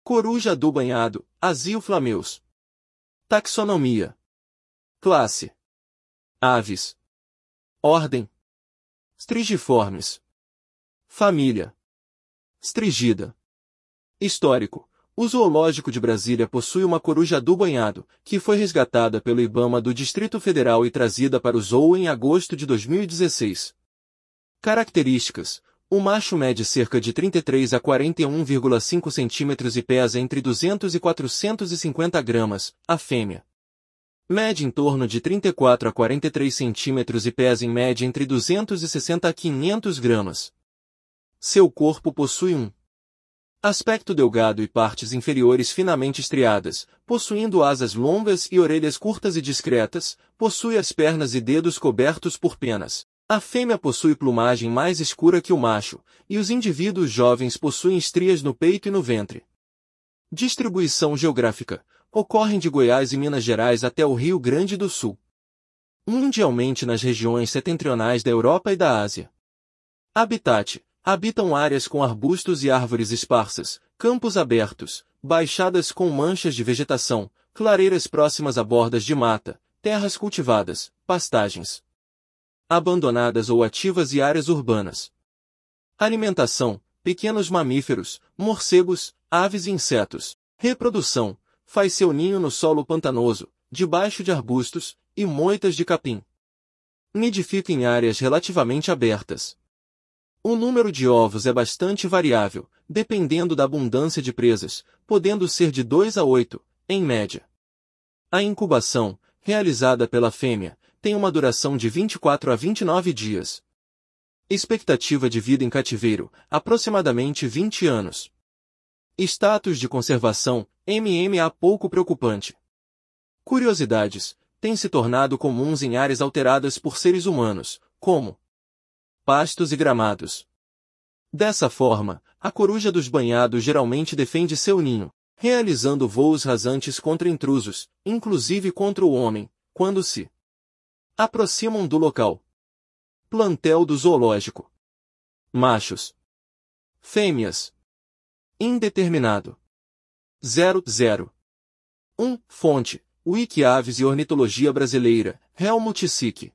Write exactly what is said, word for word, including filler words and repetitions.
Coruja do banhado, Asio flameus. Taxonomia. Classe. Aves. Ordem. Strigiformes. Família. Strigida. Histórico. O Zoológico de Brasília possui uma coruja do banhado, que foi resgatada pelo IBAMA do Distrito Federal e trazida para o zoo em agosto de dois mil e dezesseis. Características. O macho mede cerca de trinta e três a quarenta e um vírgula cinco centímetros e pesa entre duzentos e quatrocentos e cinquenta gramas, a fêmea mede em torno de trinta e quatro a quarenta e três centímetros e pesa em média entre duzentos e sessenta a quinhentos gramas. Seu corpo possui um aspecto delgado e partes inferiores finamente estriadas, possuindo asas longas e orelhas curtas e discretas, possui as pernas e dedos cobertos por penas. A fêmea possui plumagem mais escura que o macho, e os indivíduos jovens possuem estrias no peito e no ventre. Distribuição geográfica. Ocorrem de Goiás e Minas Gerais até o Rio Grande do Sul. Mundialmente nas regiões setentrionais da Europa e da Ásia. Habitat. Habitam áreas com arbustos e árvores esparsas, campos abertos, baixadas com manchas de vegetação, clareiras próximas a bordas de mata, terras cultivadas, pastagens abandonadas ou ativas e áreas urbanas. Alimentação, pequenos mamíferos, morcegos, aves e insetos. Reprodução, faz seu ninho no solo pantanoso, debaixo de arbustos, e moitas de capim. Nidifica em áreas relativamente abertas. O número de ovos é bastante variável, dependendo da abundância de presas, podendo ser de dois a oito, em média. A incubação, realizada pela fêmea, tem uma duração de vinte e quatro a vinte e nove dias. Expectativa de vida em cativeiro, aproximadamente vinte anos. Status de conservação, M M A pouco preocupante. Curiosidades, têm se tornado comuns em áreas alteradas por seres humanos, como pastos e gramados. Dessa forma, a coruja dos banhados geralmente defende seu ninho, realizando voos rasantes contra intrusos, inclusive contra o homem, quando se aproximam do local. Plantel do zoológico. Machos. Fêmeas. Indeterminado. zero zero um. Fonte: Wiki Aves e Ornitologia Brasileira, Helmut Sick.